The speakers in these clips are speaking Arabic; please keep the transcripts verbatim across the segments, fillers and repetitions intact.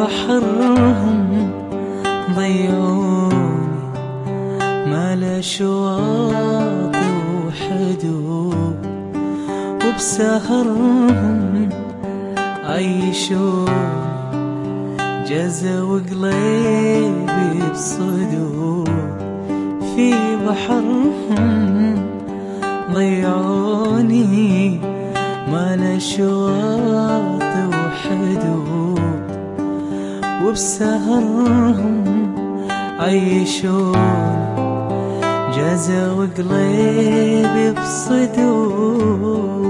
بحرهم ضيعوني، ما لا شواطئ وحدود، وبسهرهم عيشوني جزا وقليبي بصدود. في بحرهم ضيعوني، ما لا شواطئ وحدود، وبسهرهم عيشوني جزا وقليبي بصدود.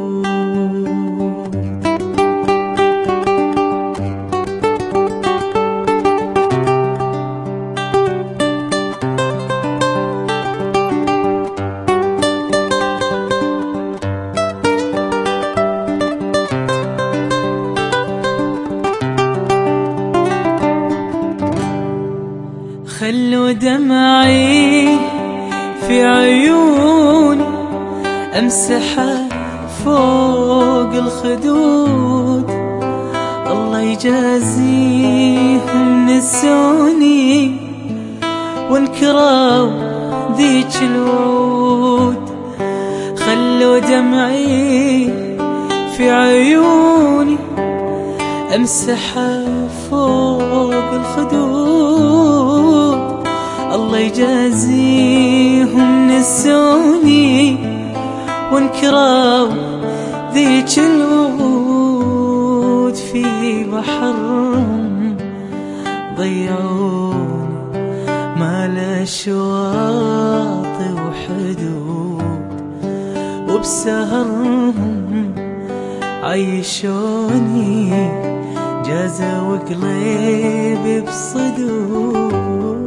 خلوا دمعي في عيوني أمسحها فوق الخدود، الله يجازيهم نسوني وانكروا ذيك الوعود. خلوا دمعي في عيوني أمسحها فوق الخدود، الله يجازيهم نسوني وانكروا ذيك الوعود. في بحرهم ضيعوني، ما لا شواطئ وحدود، وبسهرهم عيشوني جازا وقليبي بصدود.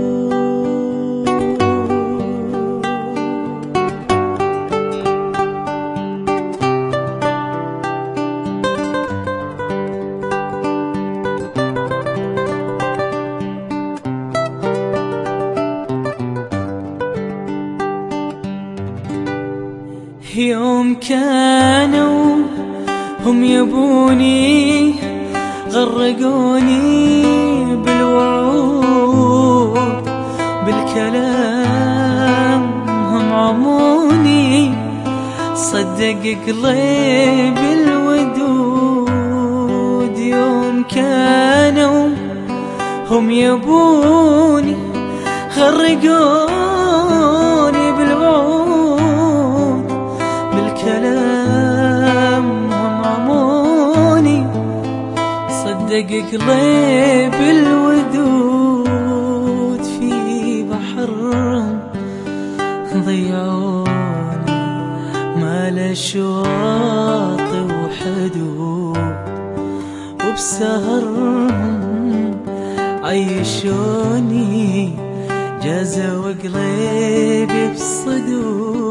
يوم كانوا هم يبوني غرقوني بالوعود، بالكلام هم عموني صدق قلبي الودود. يوم كانوا هم يبوني غرقوني بالوعود، بالكلام هم عموني صدق قلبي الودود. في بحرهم ضيعوني، ما لا شواطئ وحدود، وبسهرهم عيشوني جازا وقليبي بصدود.